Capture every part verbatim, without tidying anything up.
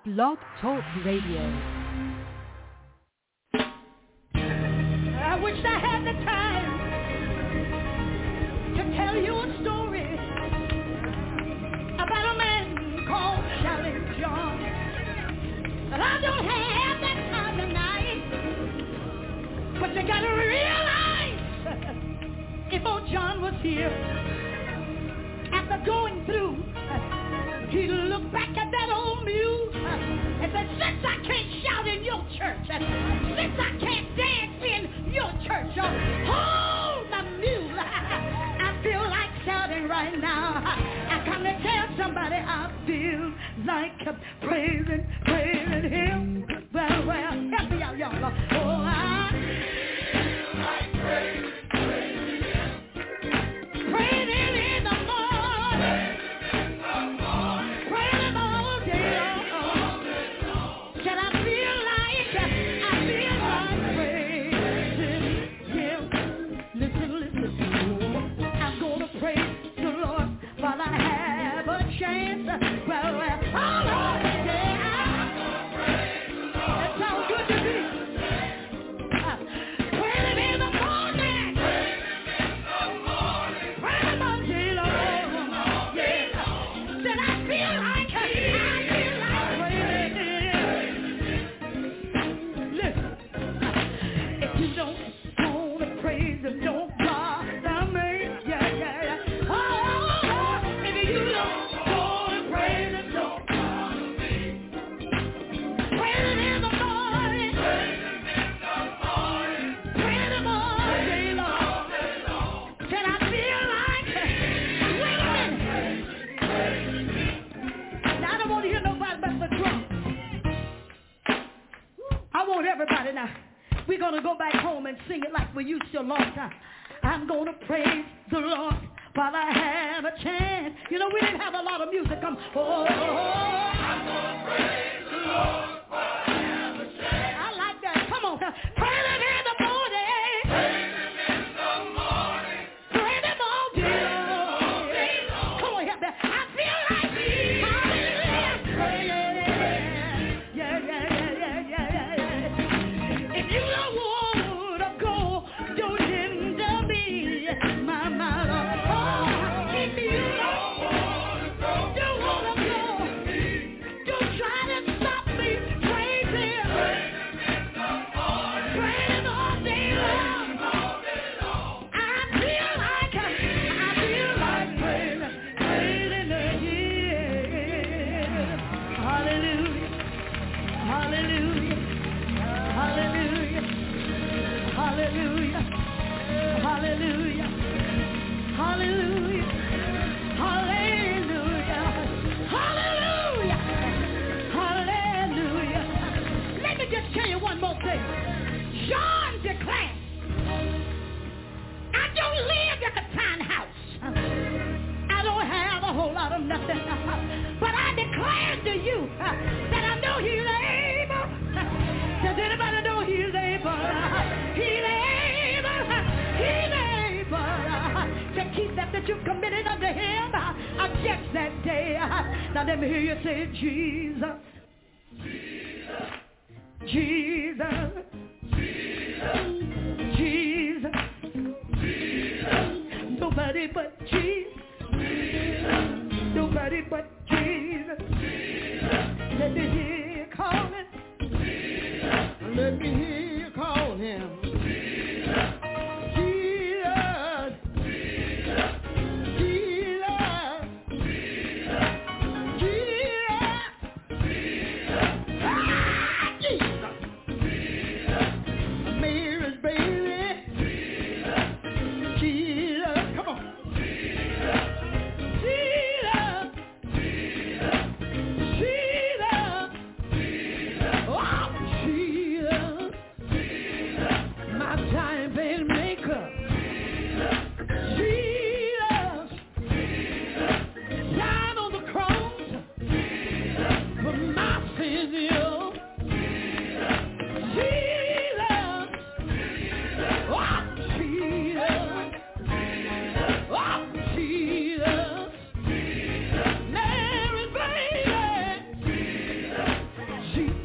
Blog Talk Radio. I wish I had the time to tell you a story about a man called Shouting John. But I don't have that time tonight. But you gotta realize, if old John was here, after going through, he'd look back at that old mule and said, since I can't shout in your church, since I can't dance in your church, hold my mule, I feel like shouting right now. I come to tell somebody I feel like praising, praising him. Well, well, help me out, y'all. Oh, I feel like praising, praising him. Praising in the morning. Well, well, oh Lord, yeah, that sounds good to me. Uh, praise in the morning, praise in the morning, yeah. Said I feel like, I feel like praising. Listen, if you don't want to praise him, don't bother me, yeah, yeah, yeah. Oh, if you don't. I want everybody now. We're going to go back home and sing it like we used to a long time. I'm going to praise the Lord while I have a chance. You know, we didn't have a lot of music. Come, oh, I'm going to praise the Lord while I have a chance. I like that. Come on. Praise him in the morning. Praise him in the morning. Praise him all day long. Come on, help me. I feel like hallelujah. Praise him. Yeah, yeah, yeah, yeah, yeah, yeah. If you don't want to go, don't hinder me, my, my Lord. Oh, if you don't want to go, don't want to go, don't try to stop me. Praise him. Praise him all day long. I feel like, I feel like praising, praising again. Hallelujah. Hallelujah. Hallelujah. Hallelujah. Hallelujah. Hallelujah. Hallelujah. Hallelujah. Hallelujah. Let me just tell you one more thing. John declared, I don't live in a townhouse. I don't have a whole lot of nothing. But I declare to you that I know he's able. Does anybody know he's able? He's able. He's able to keep that that you committed unto him against that day. Now let me hear you say, Jesus. Jesus. Jesus. Jesus. Jesus. Nobody but Jesus. Nobody but Jesus. Let me hear you calling. Let me hear you call him. Jesus. Jesus. Jesus. Jesus. Ah, Jesus. Mary's baby. Jesus. Come on. Jesus. Jesus. Jesus.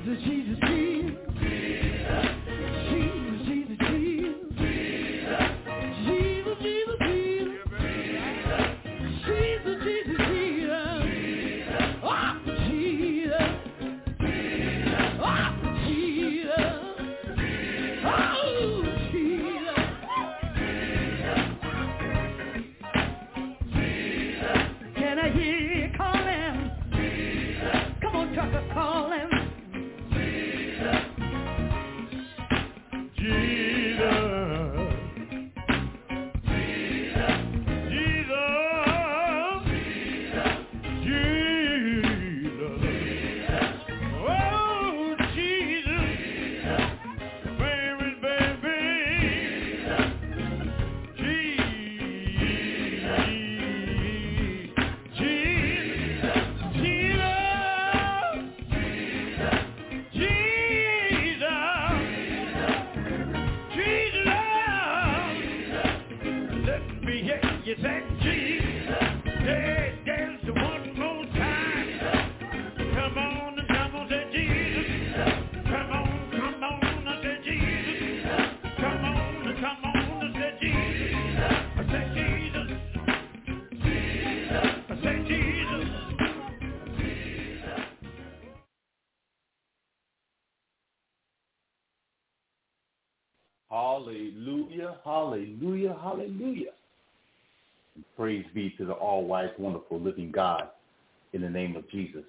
Hallelujah, hallelujah, hallelujah. And praise be to the all-wise, wonderful, living God in the name of Jesus.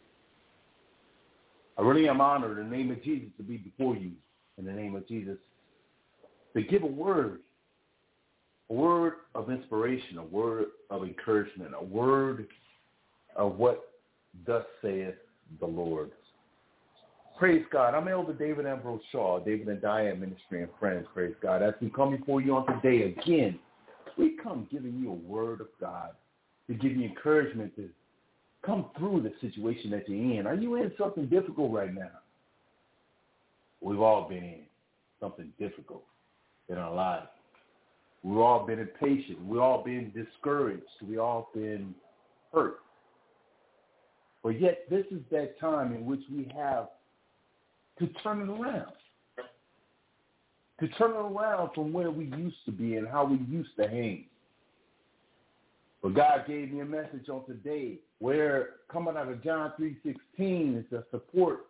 I really am honored in the name of Jesus to be before you in the name of Jesus to give a word, a word of inspiration, a word of encouragement, a word of what thus saith the Lord. Praise God. I'm Elder David Ambrose Shaw, David and Diane Ministry and Friends. Praise God. As we come before you on today again, we come giving you a word of God to give you encouragement to come through the situation that you're in. Are you in something difficult right now? We've all been in something difficult in our lives. We've all been impatient. We've all been discouraged. We've all been hurt. But yet this is that time in which we have to turn it around. To turn it around from where we used to be and how we used to hang. But God gave me a message on today where, coming out of John three sixteen, is a support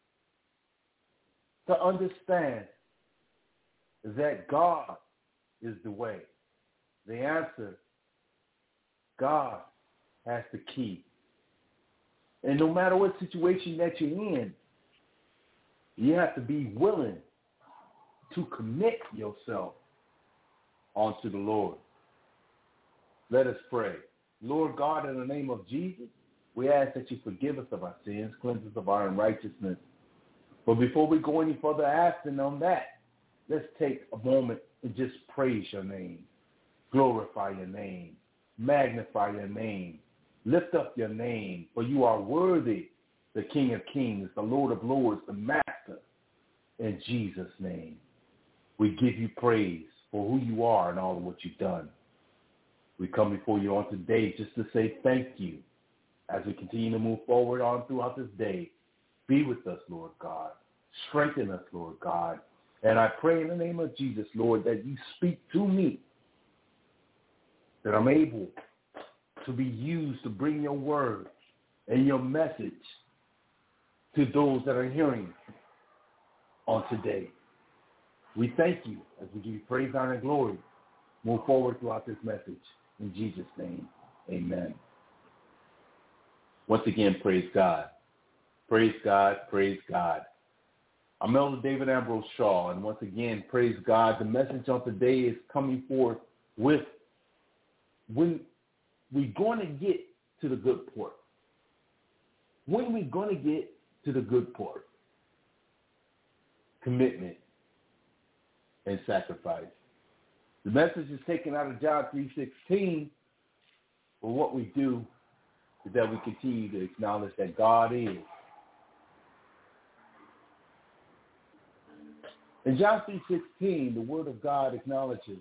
to understand that God is the way. The answer, God has the key. And no matter what situation that you're in, you have to be willing to commit yourself onto the Lord. Let us pray. Lord God, in the name of Jesus, we ask that you forgive us of our sins, cleanse us of our unrighteousness. But before we go any further asking on that, let's take a moment and just praise your name, glorify your name, magnify your name, lift up your name, for you are worthy, the King of Kings, the Lord of Lords, the Master. In Jesus' name, we give you praise for who you are and all of what you've done. We come before you on today just to say thank you as we continue to move forward on throughout this day. Be with us, Lord God. Strengthen us, Lord God. And I pray in the name of Jesus, Lord, that you speak to me, that I'm able to be used to bring your word and your message to those that are hearing on today. We thank you as we give you praise, honor, and glory. Move forward throughout this message. In Jesus' name, amen. Once again, praise God. Praise God, praise God. I'm Elder David Ambrose Shaw, and once again, praise God. The message on today is coming forth with when we're going to get to the good part. When are we going to get to the good part? Commitment and sacrifice. The message is taken out of John three sixteen, but what we do is that we continue to acknowledge that God is. In John three sixteen, the Word of God acknowledges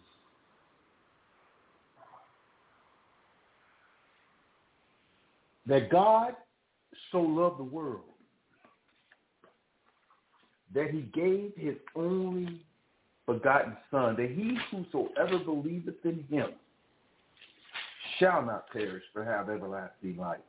that God so loved the world that he gave his only begotten Son, that he whosoever believeth in him shall not perish but have everlasting life.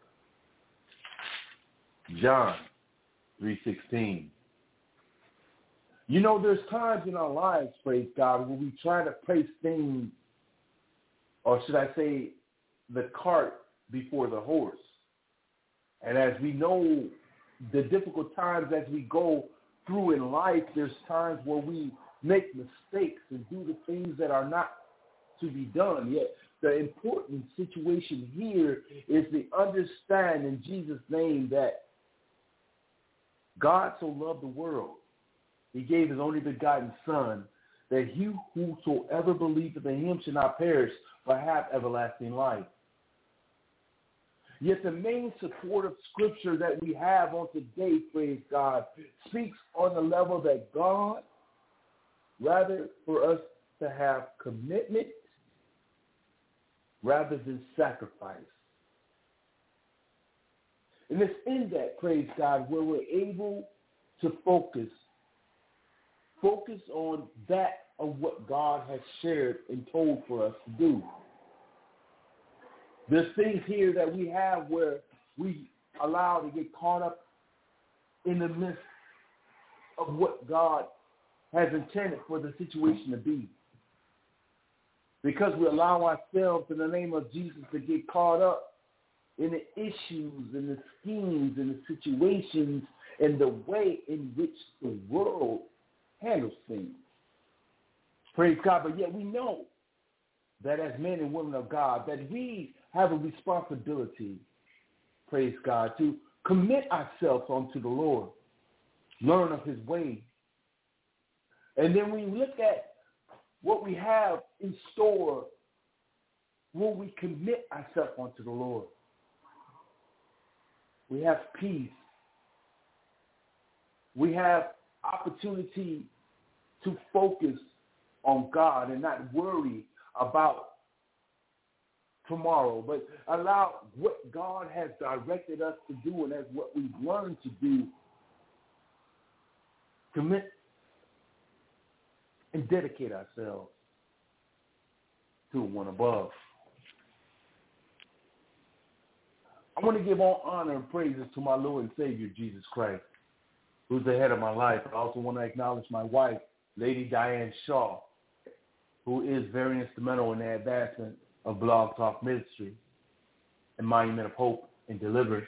John three sixteen. You know, there's times in our lives, praise God, when we try to place things, or should I say, the cart before the horse. And as we know, the difficult times as we go through in life, there's times where we make mistakes and do the things that are not to be done. Yet the important situation here is to understand in Jesus' name that God so loved the world, he gave his only begotten Son, that he whosoever believeth in him should not perish, but have everlasting life. Yet the main supportive scripture that we have on today, praise God, speaks on the level that God, rather for us to have commitment rather than sacrifice. And it's in that, praise God, where we're able to focus, focus on that of what God has shared and told for us to do. There's things here that we have where we allow to get caught up in the midst of what God has intended for the situation to be. Because we allow ourselves in the name of Jesus to get caught up in the issues and the schemes and the situations and the way in which the world handles things. Praise God. But yet we know that as men and women of God, that we have a responsibility, praise God, to commit ourselves unto the Lord, learn of his way. And then we look at what we have in store when we commit ourselves unto the Lord. We have peace. We have opportunity to focus on God and not worry about tomorrow, but allow what God has directed us to do and as what we've learned to do, commit and dedicate ourselves to one above. I want to give all honor and praises to my Lord and Savior, Jesus Christ, who's the head of my life. I also want to acknowledge my wife, Lady Diane Shaw, who is very instrumental in the advancement of Blog Talk Ministry and Monument of Hope and Deliverance.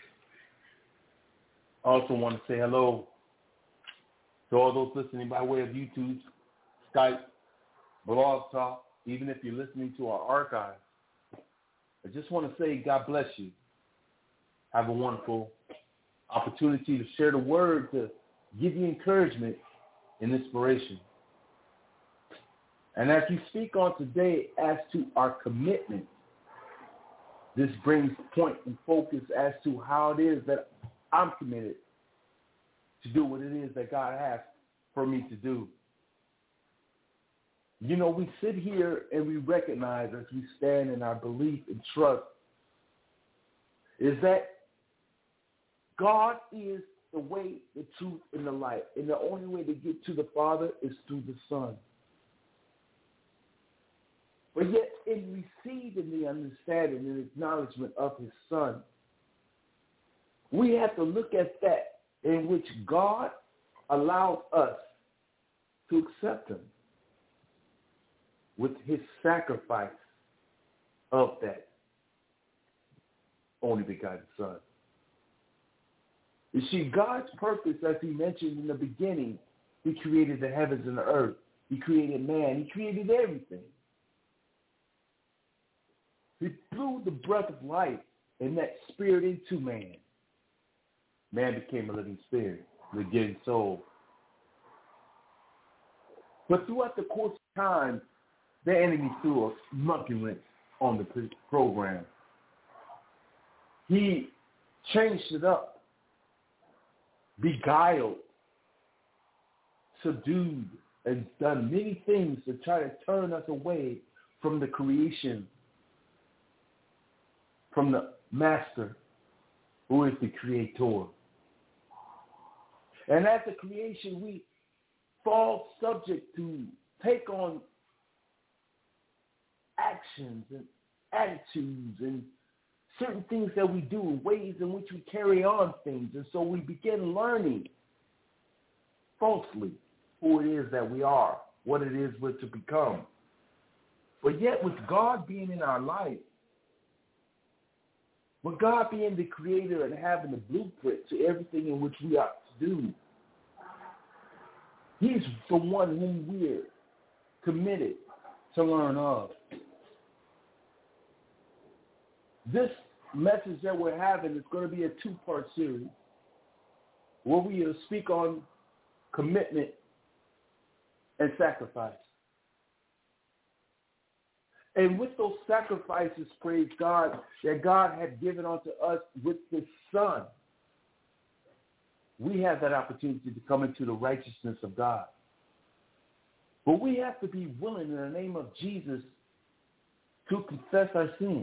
I also want to say hello to all those listening by way of YouTube, Skype, Blog Talk, even if you're listening to our archive. I just want to say God bless you. Have a wonderful opportunity to share the word, to give you encouragement and inspiration. And as we speak on today as to our commitment, this brings point and focus as to how it is that I'm committed to do what it is that God has for me to do. You know, we sit here and we recognize as we stand in our belief and trust is that God is the way, the truth, and the light. And the only way to get to the Father is through the Son. But yet, in receiving the understanding and acknowledgement of his Son, we have to look at that in which God allowed us to accept him with his sacrifice of that only begotten Son. You see, God's purpose, as he mentioned in the beginning, he created the heavens and the earth. He created man. He created everything. He blew the breath of life and that spirit into man. Man became a living spirit, a living soul. But throughout the course of time, the enemy threw a monkey wrench on the program. He changed it up, beguiled, subdued, and done many things to try to turn us away from the creation, from the master who is the creator. And as a creation, we fall subject to take on actions and attitudes and certain things that we do, ways in which we carry on things. And so we begin learning falsely who it is that we are, what it is we're to become. But yet with God being in our life, with God being the creator and having the blueprint to everything in which we ought to do, he's the one whom we're committed to learn of. This message that we're having is going to be a two-part series where we will speak on commitment and sacrifice. And with those sacrifices, praise God, that God had given unto us with his Son, we have that opportunity to come into the righteousness of God. But we have to be willing in the name of Jesus to confess our sins.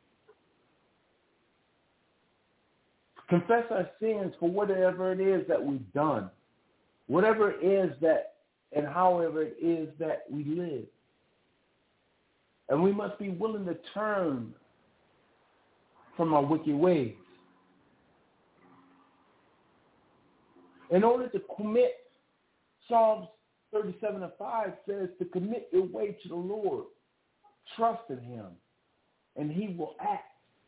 Confess our sins for whatever it is that we've done, whatever it is that, and however it is that we live. And we must be willing to turn from our wicked ways. In order to commit, Psalms thirty-seven and five says to commit your way to the Lord. Trust in him, and he will act.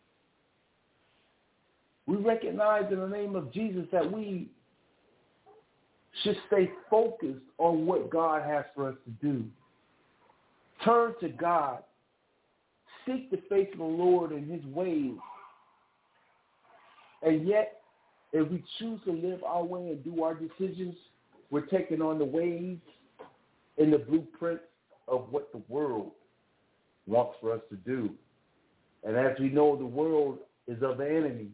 We recognize in the name of Jesus that we should stay focused on what God has for us to do. Turn to God. Seek the face of the Lord and his ways. And yet, if we choose to live our way and do our decisions, we're taking on the ways and the blueprint of what the world wants for us to do. And as we know, the world is of the enemy.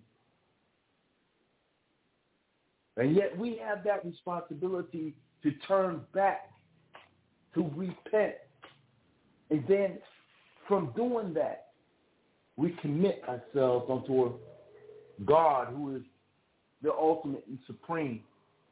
And yet we have that responsibility to turn back, to repent. And then from doing that, we commit ourselves unto a God who is the ultimate and supreme.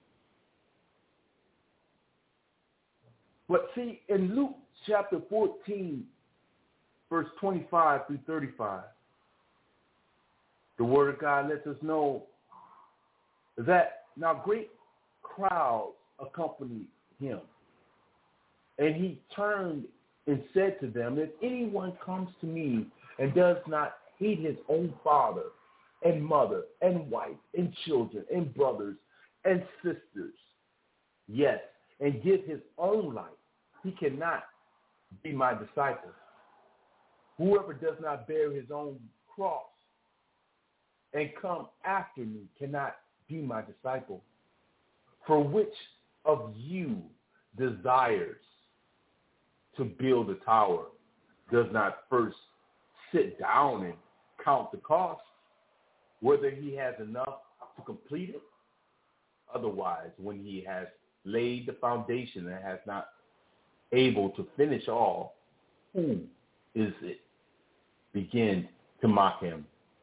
But see, in Luke chapter fourteen, verse twenty-five through thirty-five, the word of God lets us know that now great crowds accompanied him. And he turned and said to them, if anyone comes to me and does not hate his own father and mother and wife and children and brothers and sisters, yes, and give his own life, he cannot be my disciple. Whoever does not bear his own cross and come after me cannot be my disciple. For which of you desires to build a tower does not first sit down and count the cost, whether he has enough to complete it? Otherwise, when he has laid the foundation and has not able to finish all, who is it begin to mock him?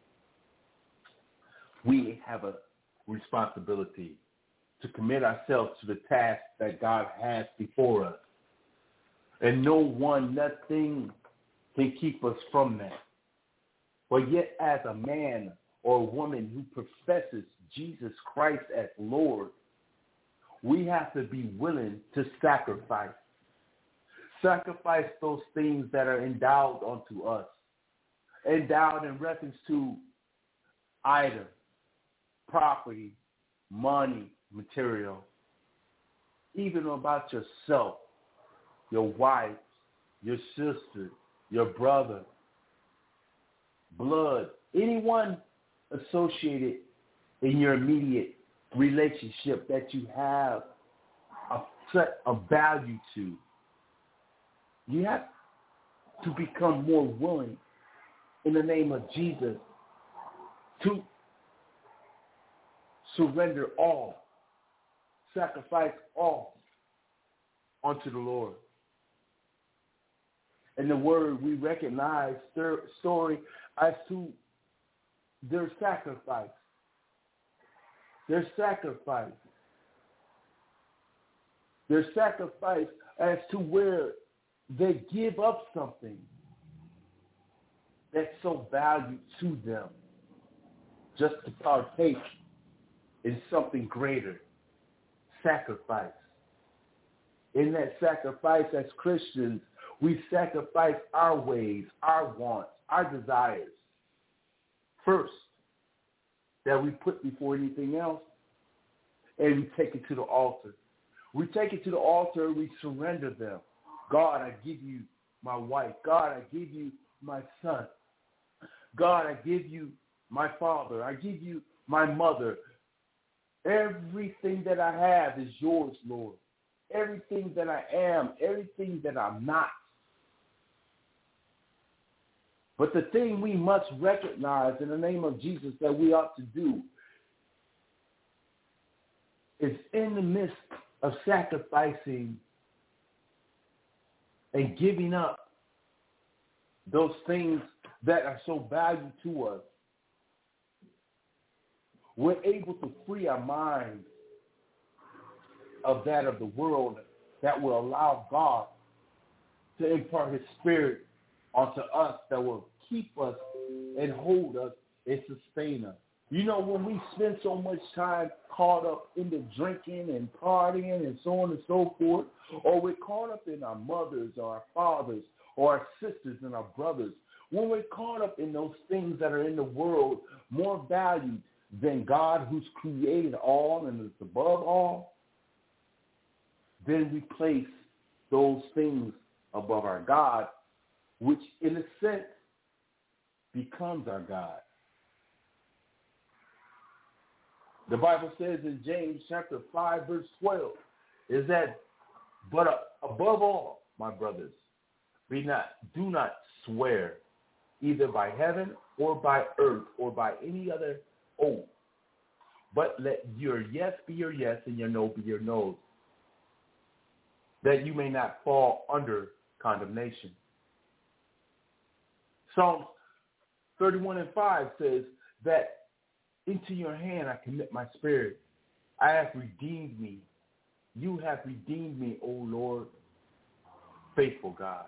We have a responsibility to commit ourselves to the task that God has before us. And no one, nothing can keep us from that. But yet as a man or a woman who professes Jesus Christ as Lord, we have to be willing to sacrifice. Sacrifice those things that are endowed unto us. Endowed in reference to either property, money, material, even about yourself, your wife, your sister, your brother, blood, anyone associated in your immediate relationship that you have a set of value to. You have to become more willing in the name of Jesus to surrender all, sacrifice all unto the Lord. In the word, we recognize their story as to their sacrifice. Their sacrifice. Their sacrifice as to where they give up something that's so valued to them just to partake in something greater. Sacrifice. In that sacrifice as Christians, we sacrifice our ways, our wants, our desires first that we put before anything else, and we take it to the altar. We take it to the altar and we surrender them. God, I give you my wife. God, I give you my son. God, I give you my father. I give you my mother. Everything that I have is yours, Lord. Everything that I am, everything that I'm not. But the thing we must recognize in the name of Jesus that we ought to do is in the midst of sacrificing and giving up those things that are so valued to us, we're able to free our minds of that of the world that will allow God to impart his spirit onto us, that will keep us and hold us and sustain us. You know, when we spend so much time caught up in the drinking and partying and so on and so forth, or we're caught up in our mothers or our fathers or our sisters and our brothers, when we're caught up in those things that are in the world more valued than God who's created all and is above all, then we place those things above our God, which in a sense becomes our God. The Bible says in James chapter five, verse twelve, is that, but uh, above all, my brothers, be not, do not swear either by heaven or by earth or by any other oath, but let your yes be your yes and your no be your no, that you may not fall under condemnation. Psalms thirty-one and five says that into your hand I commit my spirit. I have redeemed me. You have redeemed me, O Lord, faithful God.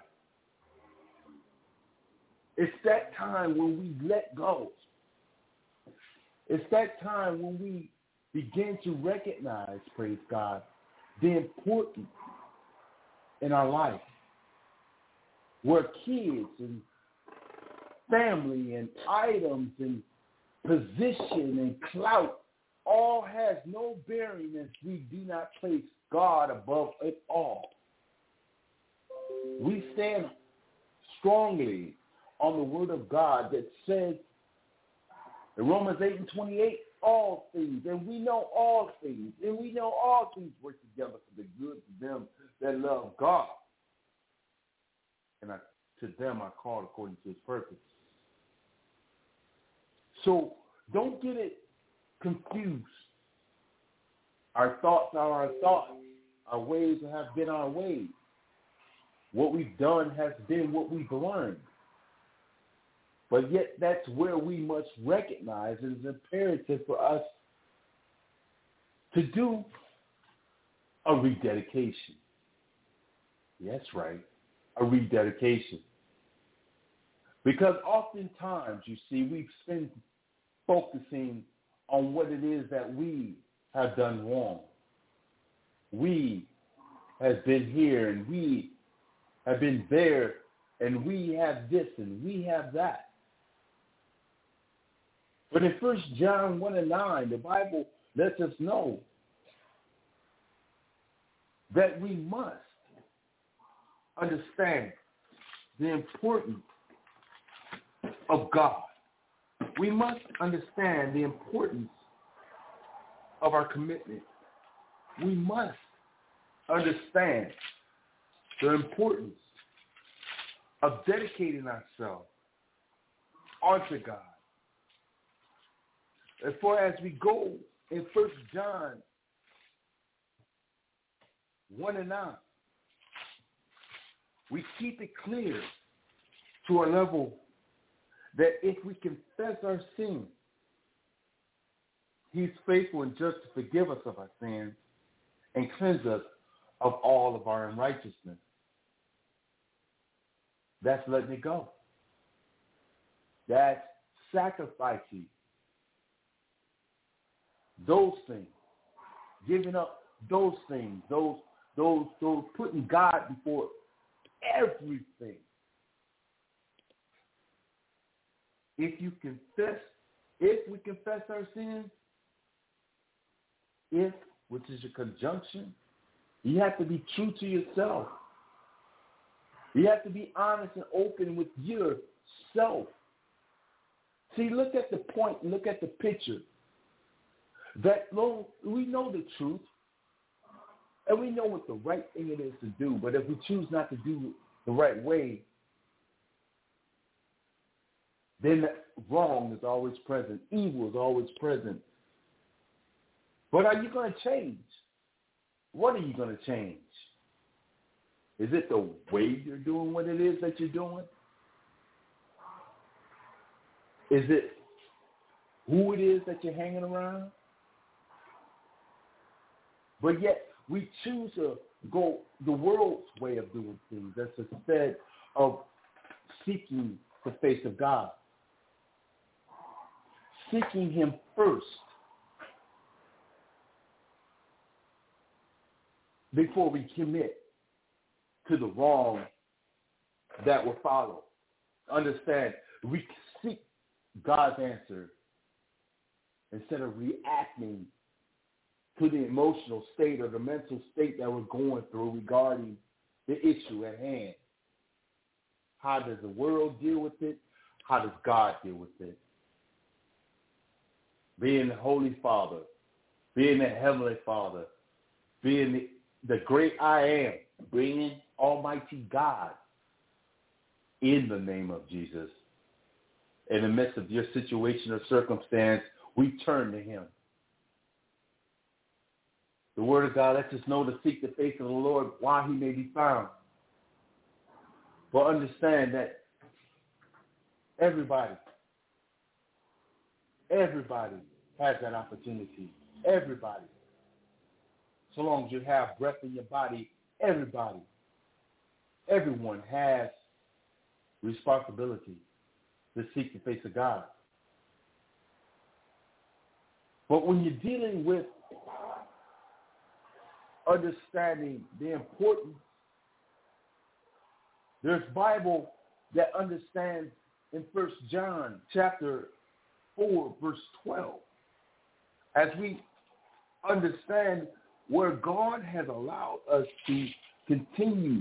It's that time when we let go. It's that time when we begin to recognize, praise God, the importance in our life, where kids and family and items and position and clout all has no bearing if we do not place God above it all. We stand strongly on the word of God that says in Romans eight and twenty-eight, all things, and we know all things, and we know all things work together for the good of them that love God. And I, to them I called according to his purpose. So don't get it confused. Our thoughts are our thoughts. Our ways have been our ways. What we've done has been what we've learned. But yet that's where we must recognize it is imperative for us to do a rededication. That's right, a rededication. Because oftentimes, you see, we've been focusing on what it is that we have done wrong. We have been here and we have been there and we have this and we have that. But in First John one and nine, the Bible lets us know that we must understand the importance of God. We must understand the importance of our commitment. We must understand the importance of dedicating ourselves unto God. As far as we go in First John one and nine, we keep it clear to a level that if we confess our sins, he's faithful and just to forgive us of our sins and cleanse us of all of our unrighteousness. That's letting it go. That's sacrificing those things, giving up those things, those, those, those putting God before everything. If you confess, if we confess our sins, if, which is a conjunction, you have to be true to yourself. You have to be honest and open with yourself. See, look at the point, look at the picture. That Lord, we know the truth, and we know what the right thing it is to do, but if we choose not to do it the right way, then wrong is always present. Evil is always present. But are you going to change? What are you going to change? Is it the way you're doing what it is that you're doing? Is it who it is that you're hanging around? But yet we choose to go the world's way of doing things. That's instead of seeking the face of God. Seeking him first before we commit to the wrong that will follow. Understand, we seek God's answer instead of reacting to the emotional state or the mental state that we're going through regarding the issue at hand. How does the world deal with it? How does God deal with it? Being the Holy Father, being the Heavenly Father, being the, the great I am, being Almighty God, in the name of Jesus. In the midst of your situation or circumstance, we turn to him. The word of God lets us know to seek the face of the Lord while he may be found. But understand that everybody, everybody has that opportunity. Everybody. So long as you have breath in your body, everybody, everyone has responsibility to seek the face of God. But when you're dealing with understanding the importance, there's Bible that understands in First John chapter four, verse twelve. As we understand where God has allowed us to continue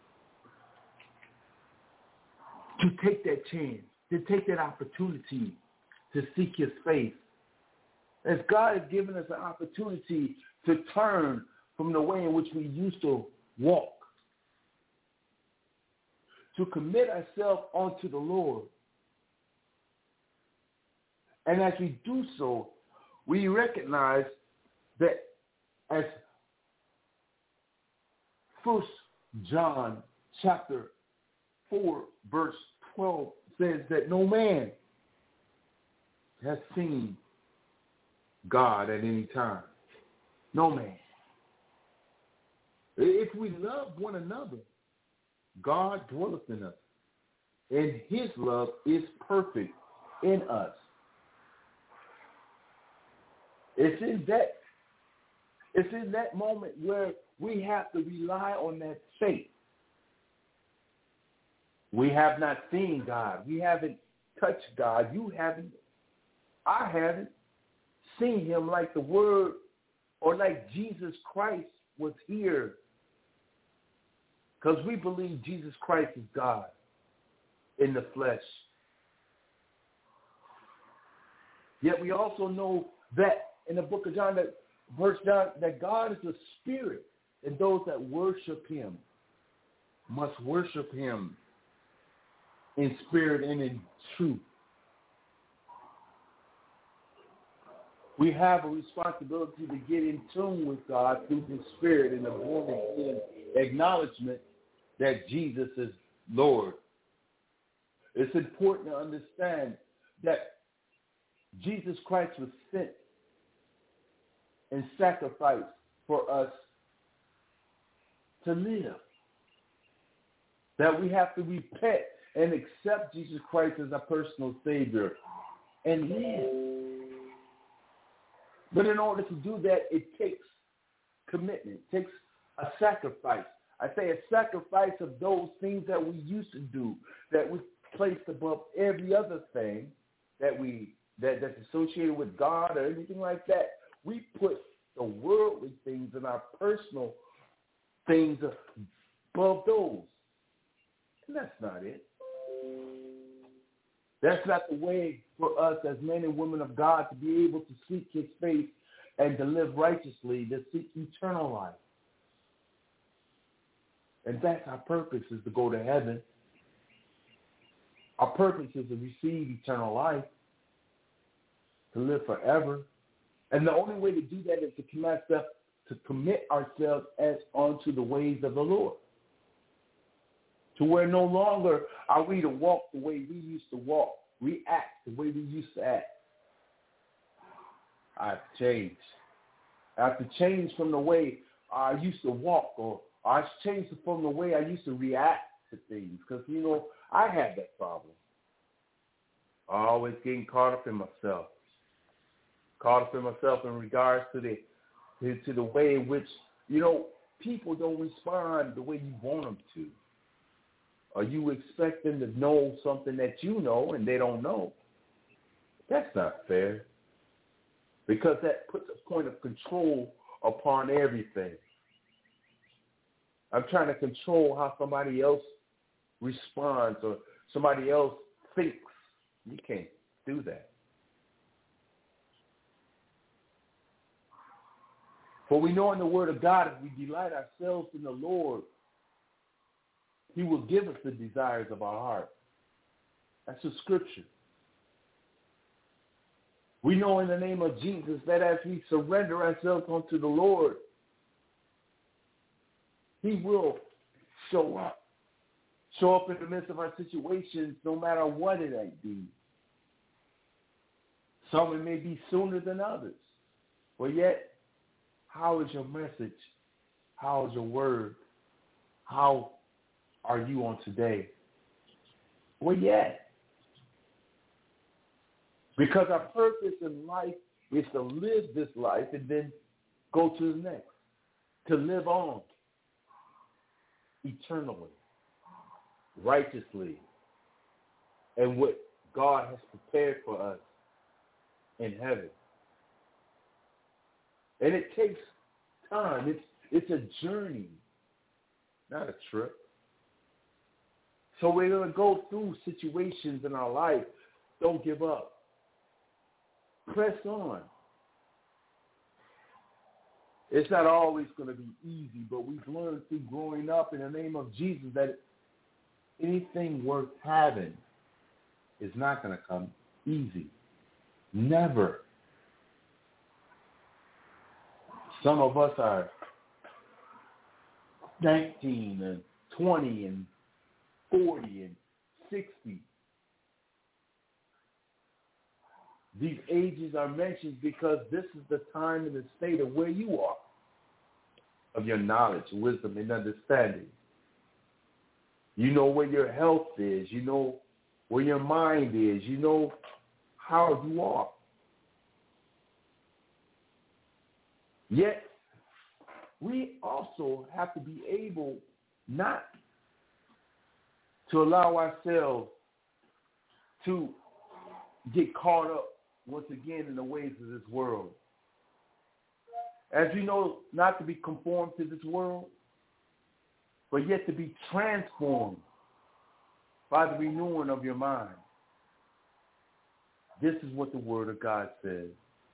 to take that chance, to take that opportunity to seek his face. As God has given us an opportunity to turn from the way in which we used to walk, to commit ourselves unto the Lord. And as we do so, we recognize that as First John chapter four, verse twelve says that no man has seen God at any time. No man. If we love one another, God dwelleth in us, and his love is perfect in us. It's in that, it's in that moment where we have to rely on that faith. We have not seen God. We haven't touched God. You haven't. I haven't seen him like the Word or like Jesus Christ was here. Because we believe Jesus Christ is God in the flesh. Yet we also know that in the book of John, that verse John, that God is a spirit, and those that worship him must worship him in spirit and in truth. We have a responsibility to get in tune with God through his spirit in the born again acknowledgement that Jesus is Lord. It's important to understand that Jesus Christ was sent and sacrificed for us to live. That we have to repent and accept Jesus Christ as our personal Savior and live. But in order to do that, it takes commitment. It takes a sacrifice. I say a sacrifice of those things that we used to do, that we placed above every other thing that we that, that's associated with God or anything like that. We put the worldly things and our personal things above those. And that's not it. That's not the way for us as men and women of God to be able to seek his face and to live righteously, to seek eternal life. And that's our purpose, is to go to heaven. Our purpose is to receive eternal life, to live forever. And the only way to do that is to commit, to commit ourselves as unto the ways of the Lord. To where no longer are we to walk the way we used to walk, react the way we used to act. I have to change. I have to change from the way I used to walk, or I have to change from the way I used to react to things. Because, you know, I had that problem. Always getting caught up in myself. Caught up in myself in regards to the to, to the way in which, you know, people don't respond the way you want them to. Or you expect them to know something that you know and they don't know. That's not fair. Because that puts a point of control upon everything. I'm trying to control how somebody else responds or somebody else thinks. You can't do that. For we know in the Word of God, if we delight ourselves in the Lord, he will give us the desires of our heart. That's a scripture. We know in the name of Jesus that as we surrender ourselves unto the Lord, he will show up. Show up in the midst of our situations, no matter what it may be. Some it may be sooner than others. But yet, how is your message? How is your word? How are you on today? Well, yet. Because our purpose in life is to live this life and then go to the next. To live on eternally, righteously, and what God has prepared for us in heaven. And it takes time. It's, it's a journey, not a trip. So we're going to go through situations in our life. Don't give up. Press on. It's not always going to be easy, but we've learned through growing up in the name of Jesus that anything worth having is not going to come easy. Never. Some of us are nineteen and twenty and forty and sixty. These ages are mentioned because this is the time and the state of where you are, of your knowledge, wisdom, and understanding. You know where your health is. You know where your mind is. You know how you are. Yet, we also have to be able not to allow ourselves to get caught up once again in the ways of this world. As we know, not to be conformed to this world, but yet to be transformed by the renewing of your mind. This is what the Word of God says.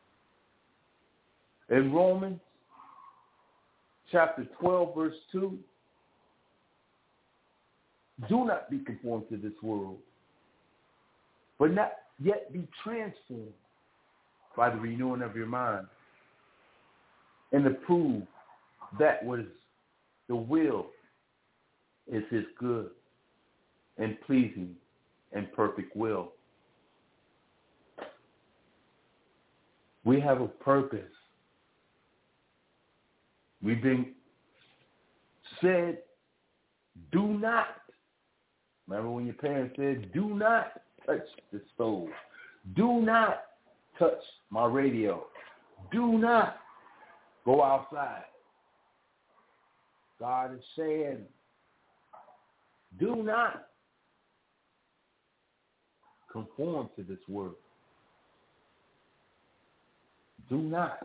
In Romans chapter twelve, verse two, do not be conformed to this world, but not yet be transformed by the renewing of your mind, and to prove that what is the will is his good and pleasing and perfect will. We have a purpose. We've been said, do not. Remember when your parents said, do not touch the stove. Do not touch my radio. Do not go outside. God is saying, do not conform to this world. Do not.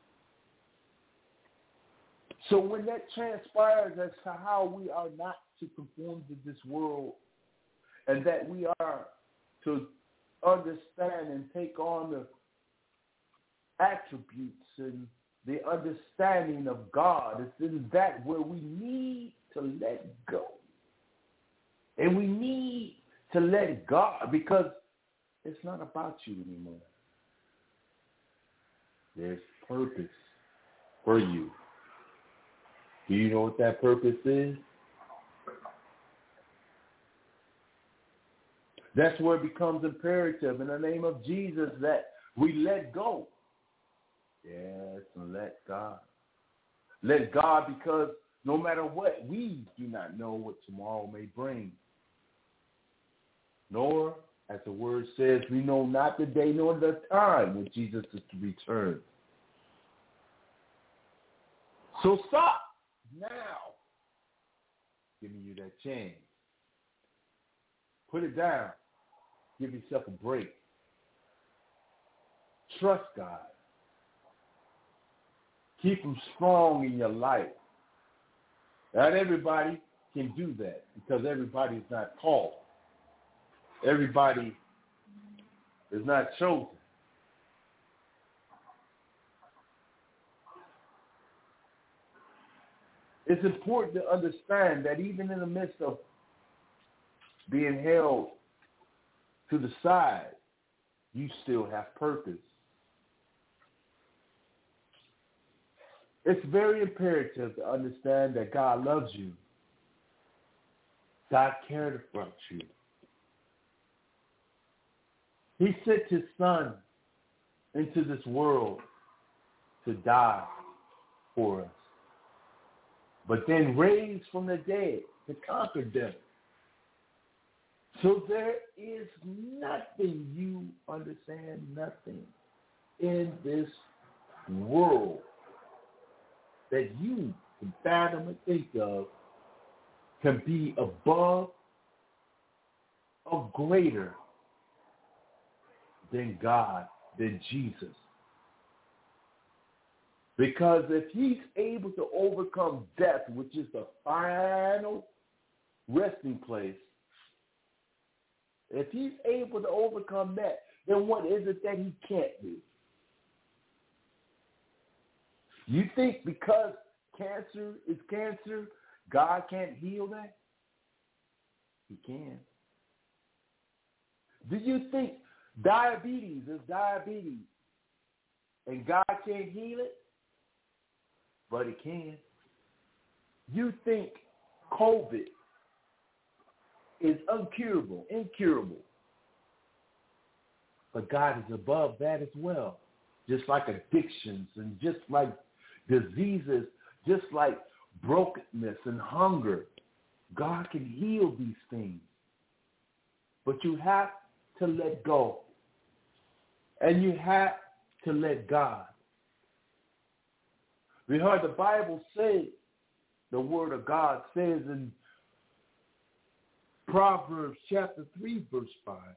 So when that transpires as to how we are not to conform to this world, and that we are to understand and take on the attributes and the understanding of God, it's in that where we need to let go. And we need to let God, because it's not about you anymore. There's purpose for you. Do you know what that purpose is? That's where it becomes imperative in the name of Jesus that we let go. Yes, and let God. Let God, because no matter what, we do not know what tomorrow may bring. Nor, as the word says, we know not the day nor the time when Jesus is to return. So stop now. Giving you that chance. Put it down. Give yourself a break. Trust God. Keep him strong in your life. Not everybody can do that because everybody's not called. Everybody is not chosen. It's important to understand that even in the midst of being held to the side, you still have purpose. It's very imperative to understand that God loves you. God cared about you. He sent his son into this world to die for us, but then raised from the dead to conquer death. So there is nothing, you understand, nothing in this world that you can fathom and think of can be above or greater than God, than Jesus. Because if he's able to overcome death, which is the final resting place, if he's able to overcome that, then what is it that he can't do? You think because cancer is cancer, God can't heal that? He can. Do you think diabetes is diabetes and God can't heal it? But he can. You think COVID is uncurable, incurable. But God is above that as well. Just like addictions and just like diseases, just like brokenness and hunger. God can heal these things. But you have to let go. And you have to let God. We heard the Bible say, the word of God says in Proverbs chapter three, verse five.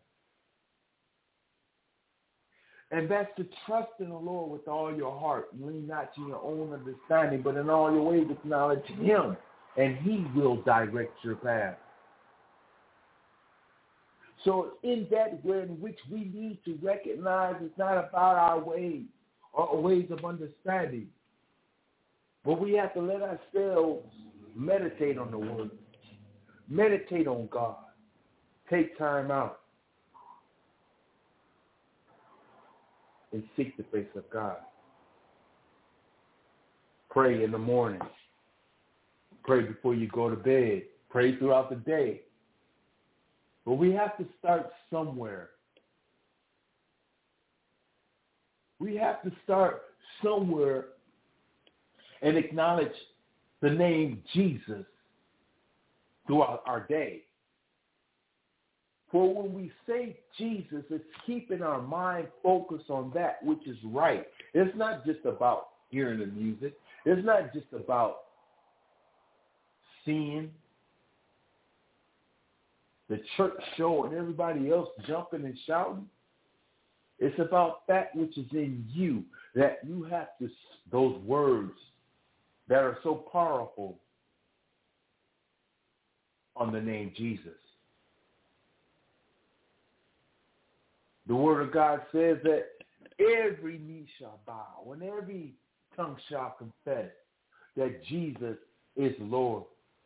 And that's to trust in the Lord with all your heart. Lean not to your own understanding, but in all your ways acknowledge him, and he will direct your path. So in that way in which we need to recognize it's not about our ways or ways of understanding, but we have to let ourselves meditate on the word. Meditate on God. Take time out and seek the face of God. Pray in the morning. Pray before you go to bed. Pray throughout the day. But we have to start somewhere. We have to start somewhere and acknowledge the name Jesus throughout our day. For when we say Jesus, it's keeping our mind focused on that which is right. It's not just about hearing the music. It's not just about seeing the church show and everybody else jumping and shouting. It's about that which is in you, that you have to, those words that are so powerful on the name Jesus. The word of God says that every knee shall bow and every tongue shall confess that Jesus is Lord.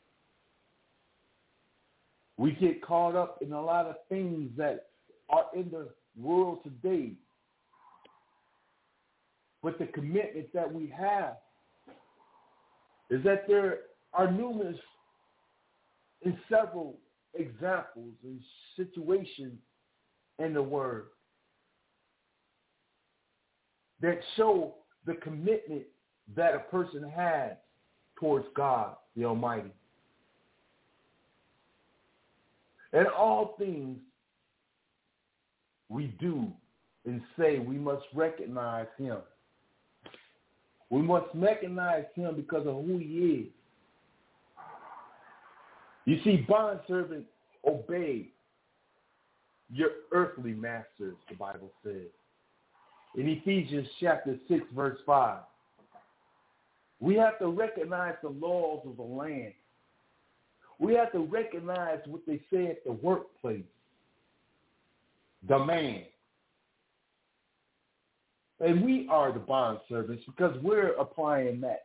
We get caught up in a lot of things that are in the world today. But the commitment that we have is that there are numerous and several examples and situations in the Word that show the commitment that a person has towards God, the Almighty. In all things we do and say, we must recognize him. We must recognize him because of who he is. You see, bondservants, obey your earthly masters, the Bible says. In Ephesians chapter six, verse five, we have to recognize the laws of the land. We have to recognize what they say at the workplace, the man. And we are the bondservants because we're applying that.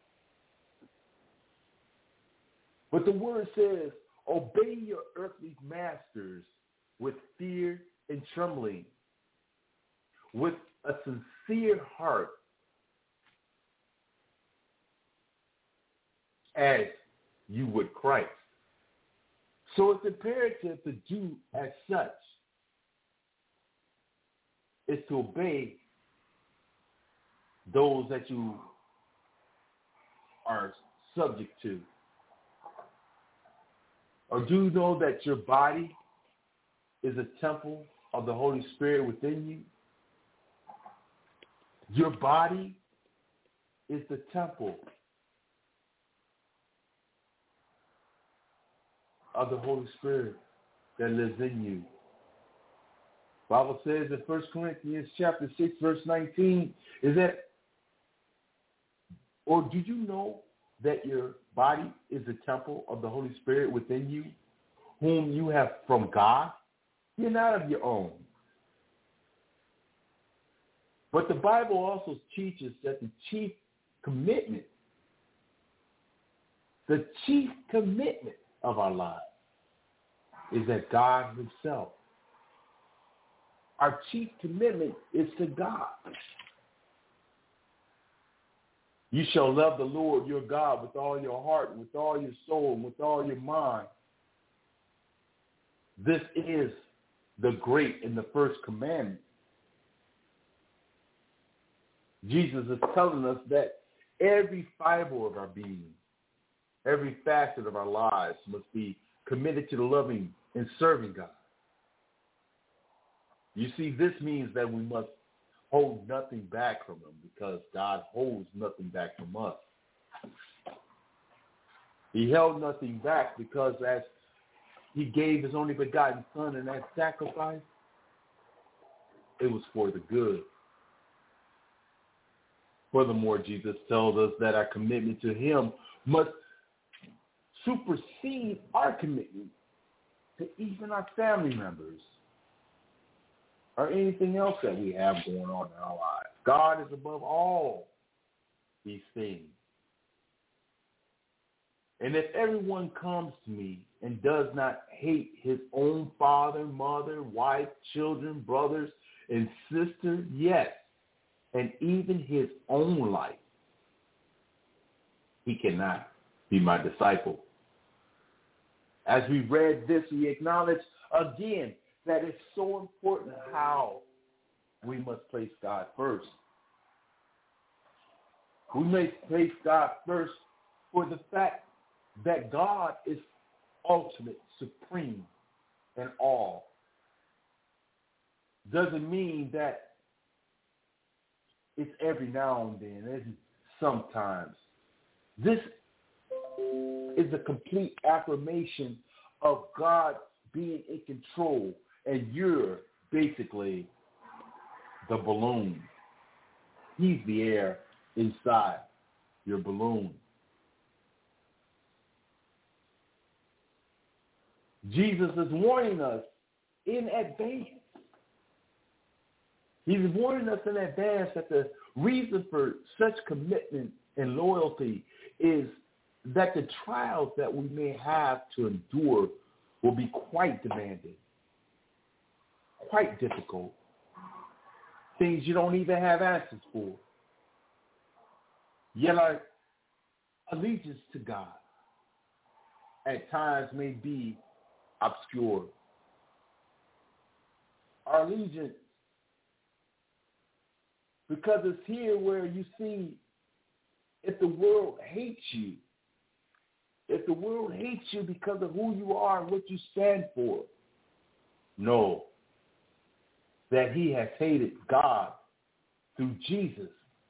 But the word says, obey your earthly masters with fear and trembling, with a sincere heart, as you would Christ. So it's imperative to do as such is to obey those that you are subject to. Or do you know that your body is a temple of the Holy Spirit within you? Your body is the temple of the Holy Spirit that lives in you. The Bible says in First Corinthians chapter six, verse nineteen, is that, or do you know that your body is the temple of the Holy Spirit within you, whom you have from God? You're not of your own. But the Bible also teaches that the chief commitment, the chief commitment of our lives is that God himself. Our chief commitment is to God. You shall love the Lord your God with all your heart, and with all your soul, and with all your mind. This is the great and the first commandment. Jesus is telling us that every fiber of our being, every facet of our lives must be committed to loving and serving God. You see, this means that we must hold nothing back from him because God holds nothing back from us. He held nothing back because as he gave his only begotten son in that sacrifice, it was for the good. Furthermore, Jesus tells us that our commitment to him must supersede our commitment to even our family members or anything else that we have going on in our lives. God is above all these things. And if everyone comes to me and does not hate his own father, mother, wife, children, brothers, and sisters, yes, and even his own life, he cannot be my disciple. As we read this, we acknowledge again that it's so important how we must place God first. We must place God first for the fact that God is ultimate, supreme, and all doesn't mean that it's every now and then. It's sometimes. This is a complete affirmation of God being in control, and you're basically the balloon. He's the air inside your balloon. Jesus is warning us in advance. He's warning us in advance that the reason for such commitment and loyalty is that the trials that we may have to endure will be quite demanding, quite difficult, things you don't even have answers for. Yet our allegiance to God at times may be obscure. Our allegiance, because it's here where you see if the world hates you, if the world hates you because of who you are and what you stand for, know that he has hated God through Jesus.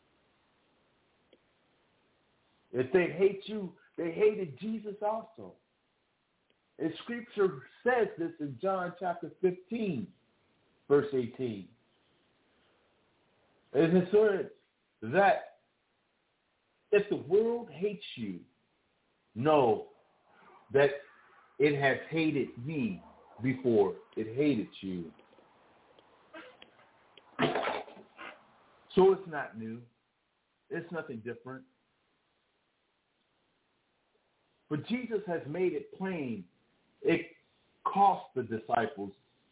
If they hate you, they hated Jesus also. And Scripture says this in John chapter fifteen, verse eighteen. And it says that if the world hates you, know that it has hated me before it hated you. So it's not new. It's nothing different. But Jesus has made it plain. It cost the disciples.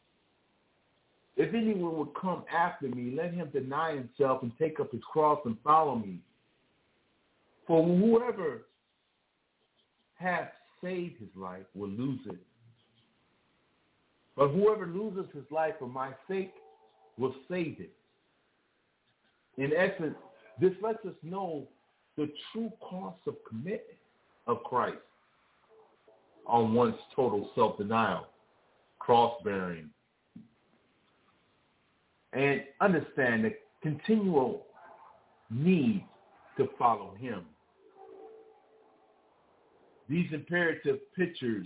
If anyone would come after me, let him deny himself and take up his cross and follow me. For whoever hath saved his life will lose it. But whoever loses his life for my sake will save it. In essence, this lets us know the true cost of commitment of Christ on one's total self-denial, cross-bearing, and understand the continual need to follow him. These imperative pictures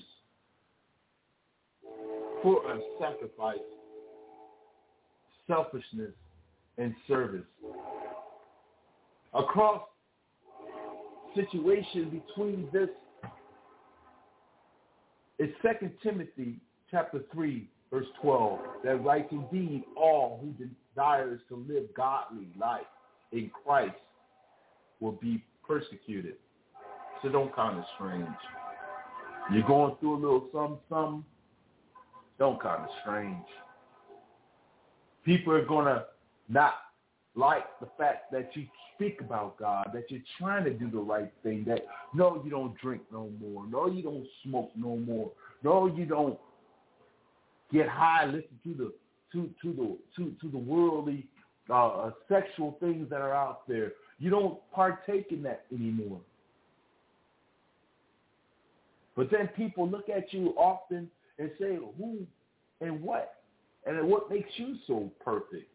for a sacrifice, selfishness, and service. Across situation between this is Second Timothy chapter three, verse twelve, that writes, indeed, all who desires to live godly life in Christ will be persecuted. So don't count it strange. You're going through a little something, something, don't count it strange. People are going to not like the fact that you speak about God, that you're trying to do the right thing, that no, you don't drink no more, no, you don't smoke no more, no, you don't get high, listen to the to to the to, to the worldly uh, sexual things that are out there. You don't partake in that anymore. But then people look at you often and say, who and what? And what makes you so perfect?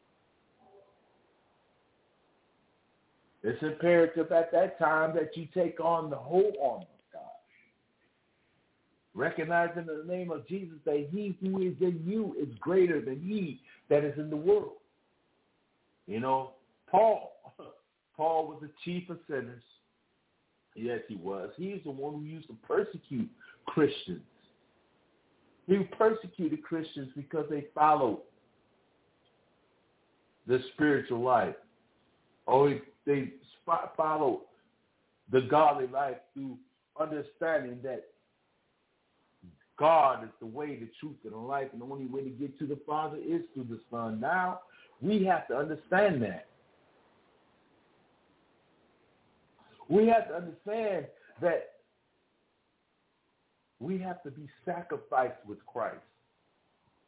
It's imperative at that time that you take on the whole armor of God. Recognizing in the name of Jesus that he who is in you is greater than he that is in the world. You know, Paul, Paul was the chief of sinners. Yes, he was. He's the one who used to persecute Christians. He persecuted Christians because they followed the spiritual life. Or they followed the godly life through understanding that God is the way, the truth, and the life, and the only way to get to the Father is through the Son. Now, we have to understand that. We have to understand that we have to be sacrificed with Christ.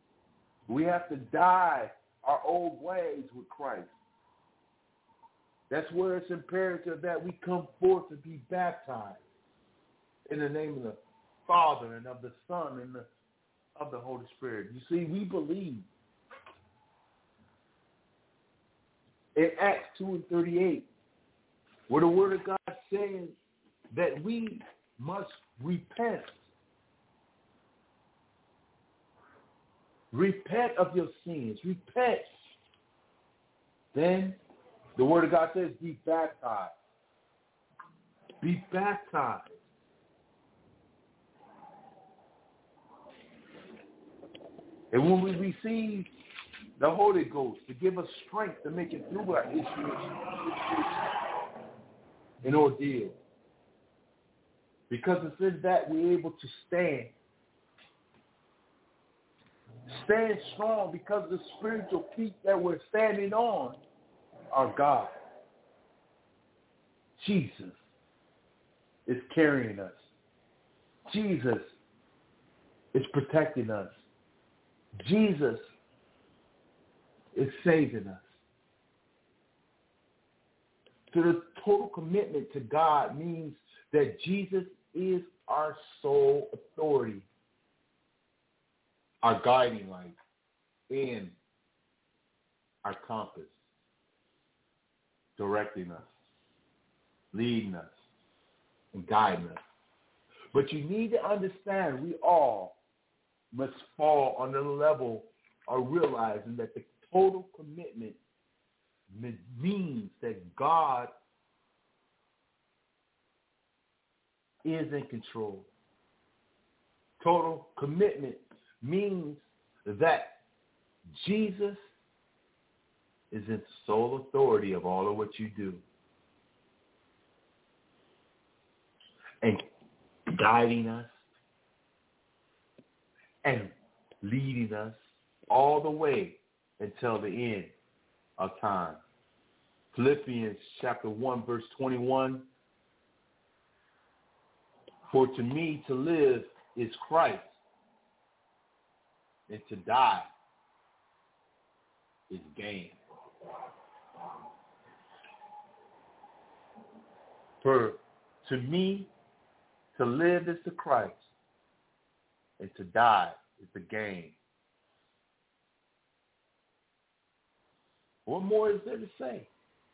We have to die our old ways with Christ. That's where it's imperative that we come forth to be baptized in the name of the Father and of the Son and the, of the Holy Spirit. You see, we believe in Acts two and thirty-eight, where the Word of God says that we must repent. Repent of your sins. Repent. Then the Word of God says, be baptized. Be baptized. And when we receive the Holy Ghost to give us strength to make it through our issues and ordeal, because it's in that we're able to stand. Stand strong because the spiritual peak that we're standing on, our God, Jesus, is carrying us. Jesus is protecting us. Jesus is saving us. So the total commitment to God means that Jesus is our sole authority, our guiding light, and our compass, directing us, leading us, and guiding us. But you need to understand we all must fall on the level of realizing that the total commitment means that God is in control. Total commitment means that Jesus is in sole authority of all of what you do and guiding us and leading us all the way until the end of time. Philippians chapter one, verse twenty-one. For to me to live is Christ, and to die is gain. For to me to live is the Christ, and to die is the gain. What more is there to say?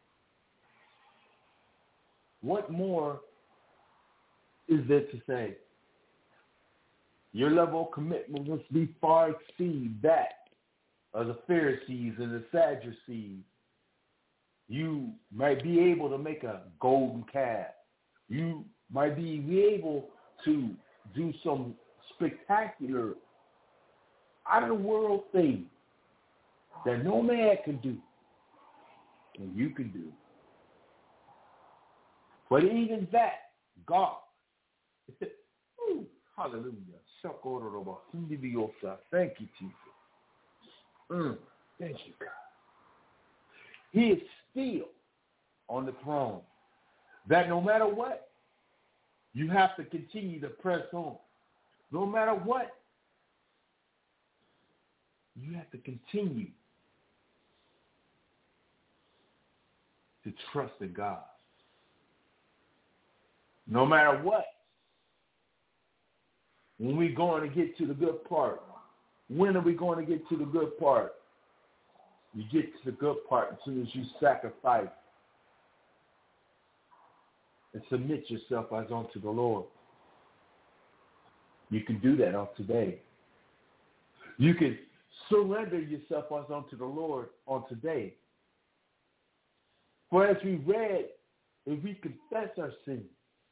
What more is there to say? Your level of commitment must be far exceed that of the Pharisees and the Sadducees. You might be able to make a golden calf. You might be, be able to do some spectacular, out-of-the-world thing that no man can do, and you can do. But even that, God, ooh, hallelujah. Thank you, Jesus. Mm, thank you, God. He is still on the throne. That no matter what, you have to continue to press on. No matter what, you have to continue to trust in God. No matter what, when we're going to get to the good part, when are we going to get to the good part? You get to the good part as soon as you sacrifice and submit yourself as unto the Lord. You can do that on today. You can surrender yourself as unto the Lord on today. For as we read, if we confess our sins,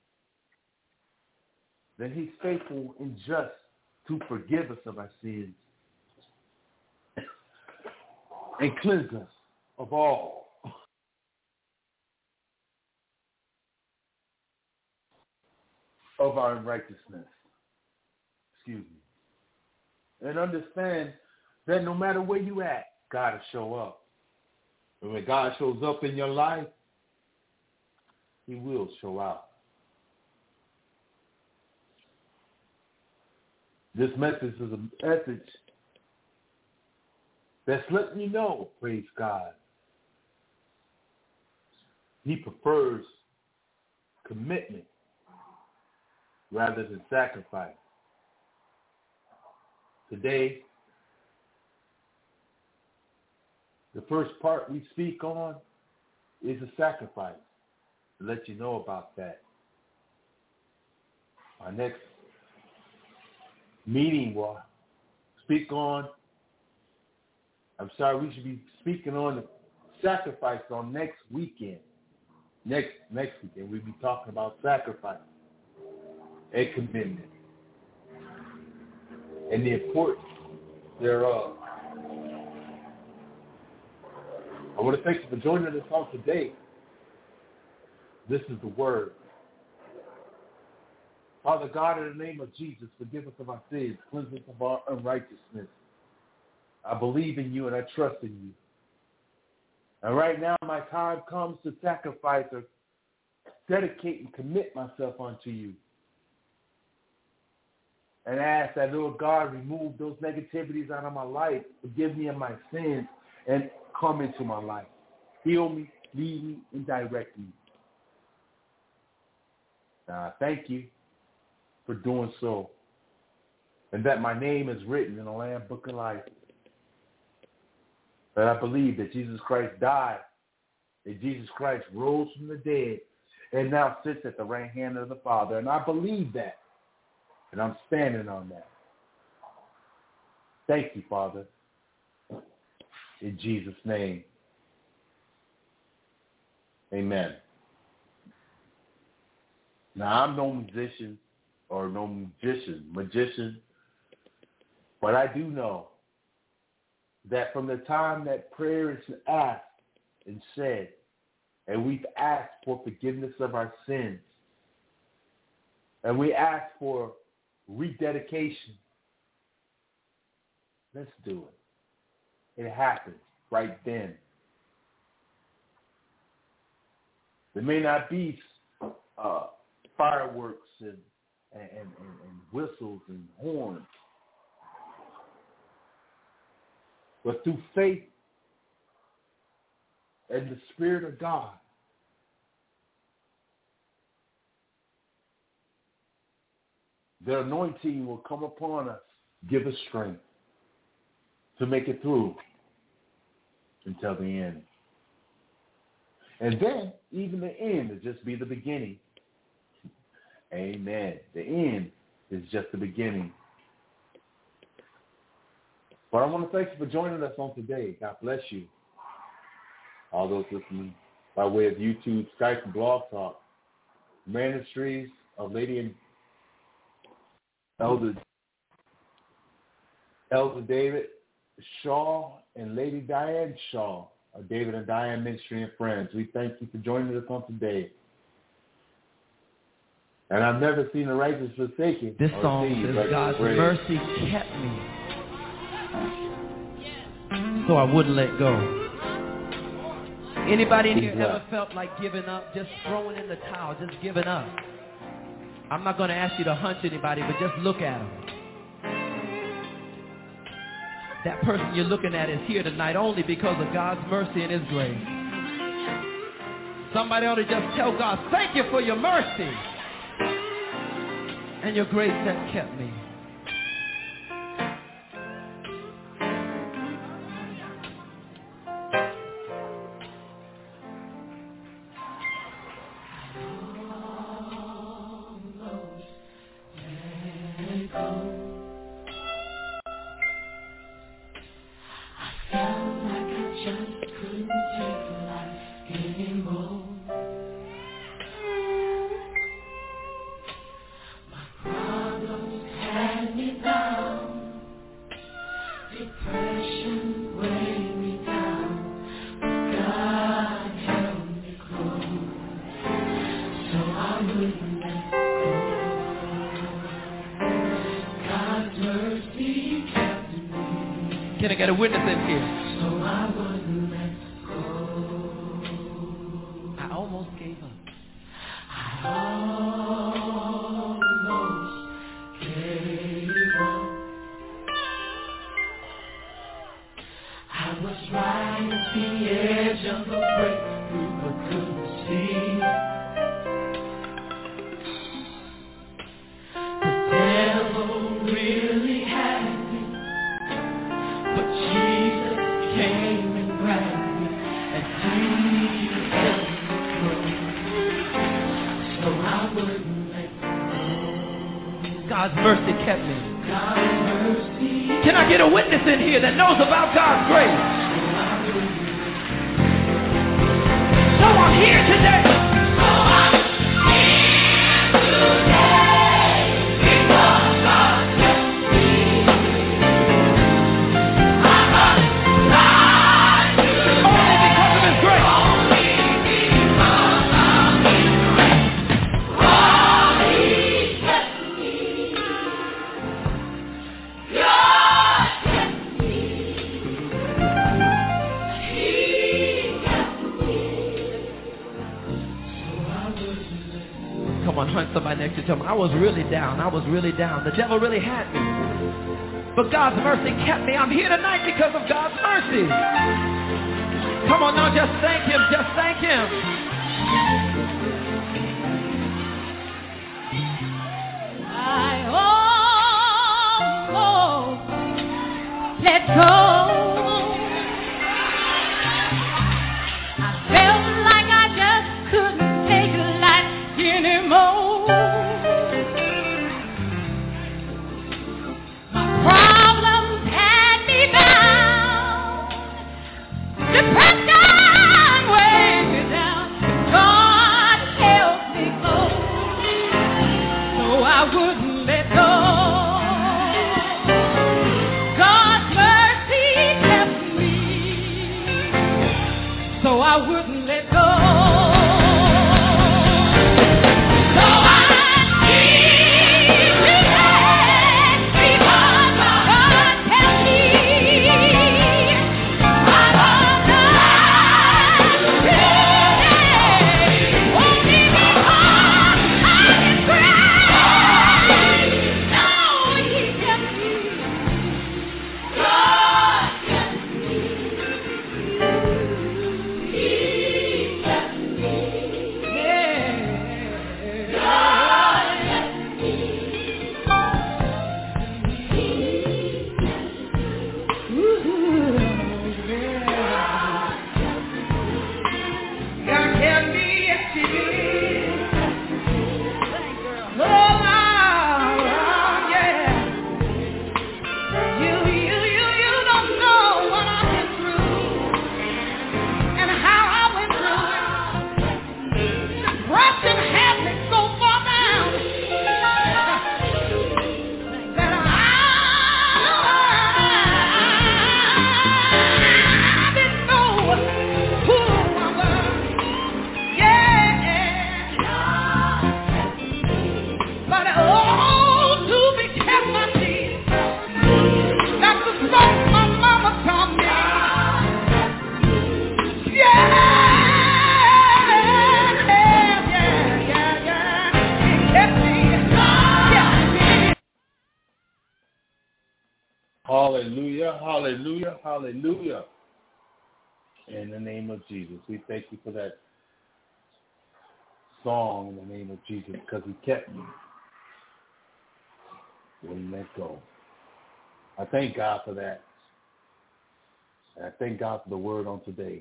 then he's faithful and just to forgive us of our sins and cleanse us of all of our unrighteousness. Excuse me. And understand that no matter where you at, God will show up. And when God shows up in your life, he will show out. This message is a message that's letting you know, praise God, he prefers commitment rather than sacrifice. Today, the first part we speak on is a sacrifice. To let you know about that. Our next meeting will speak on, I'm sorry, we should be speaking on the sacrifice on next weekend. Next next weekend, we'll be talking about sacrifice and commitment and the importance thereof. I want to thank you for joining us on today. This is the word. Father God, in the name of Jesus, forgive us of our sins, cleanse us of our unrighteousness. I believe in you and I trust in you. And right now, my time comes to sacrifice or dedicate and commit myself unto you. And ask that, Lord God, remove those negativities out of my life. Forgive me of my sins and come into my life. Heal me, lead me, and direct me. Now, I thank you for doing so. And that my name is written in the Lamb Book of Life. That I believe that Jesus Christ died, that Jesus Christ rose from the dead, and now sits at the right hand of the Father. And I believe that. And I'm standing on that. Thank you, Father. In Jesus' name. Amen. Now, I'm no musician or no magician, magician, but I do know that from the time that prayer is asked and said, and we've asked for forgiveness of our sins, and we ask for rededication, let's do it. It happens right then. There may not be uh, fireworks and, and, and, and whistles and horns, but through faith and the Spirit of God, the anointing will come upon us, give us strength to make it through until the end. And then, even the end will just be the beginning. Amen. The end is just the beginning. But I want to thank you for joining us on today. God bless you. All those listening by way of YouTube, Skype, and Blog Talk. Ministries of Lady and Elder, Elder David Shaw and Lady Diane Shaw of David and Diane Ministry and Friends. We thank you for joining us on today. And I've never seen the righteous forsaken. This song says God's mercy kept me, so I wouldn't let go. Anybody in here ever felt like giving up, just throwing in the towel, just giving up? I'm not going to ask you to hunch anybody, but just look at them. That person you're looking at is here tonight only because of God's mercy and His grace. Somebody ought to just tell God, thank you for your mercy and your grace that kept me. Can I get a witness in here? So I wouldn't let go. I almost gave up. I almost gave up. I was right at the edge of the breakthrough, but couldn't see God's mercy kept me. Can I get a witness in here that knows about God's grace? So I'm here today. So I'm here today because God kept me. I'm alive today. Only because of His grace. Only because of His grace. Oh, He kept me. God kept me. He kept me. Come on, hunt somebody next to you. Tell them, I was really down. I was really down. The devil really had me. But God's mercy kept me. I'm here tonight because of God's mercy. Come on now, just thank Him. Just thank Him. I almost let go. I felt like I just couldn't take life anymore. My problems had me bound. Depression weighed me down. God held me close, so I wouldn't let go. God's mercy kept me, so I wouldn't let go. So I'm here today because God kept me. I'm alive today only because of His grace. No, He kept me. God kept me. He kept me. Yeah. God kept me. Ooh, yeah. God kept me, yes, He did. Oh, Lord, yeah. You, you, you, you don't know what I've been through and how I went through it. Depression had me so far down that I didn't know who I was. Yeah. But oh, to be kept my peace. That's the song my mama taught me. Yeah, yeah, yeah, yeah. He kept me. Kept me. Hallelujah, hallelujah, hallelujah. In the name of Jesus, we thank you for that song in the name of Jesus because He kept me. Wouldn't let go. I thank God for that. And I thank God for the word on today.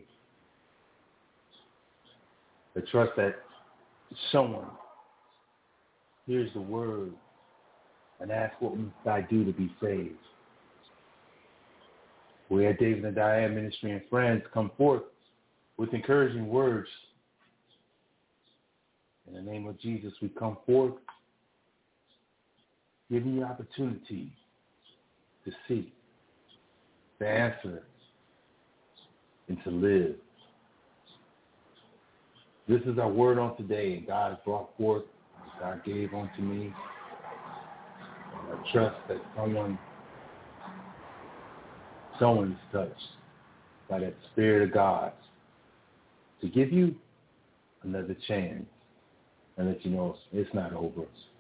The trust that someone hears the word and asks, what must I do to be saved? We at David and Diane Ministry and Friends come forth with encouraging words. In the name of Jesus, we come forth giving you opportunity to seek the answer and to live. This is our word on today, and God has brought forth, God gave unto me. And I trust that someone, someone's touched by that Spirit of God to give you another chance and let you know it's not over.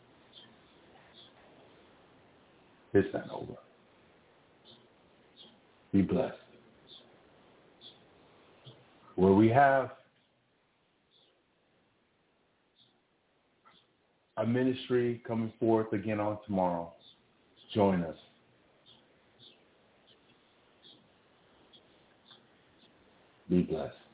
It's not over. Be blessed. Where we have a ministry coming forth again on tomorrow, join us. Be blessed.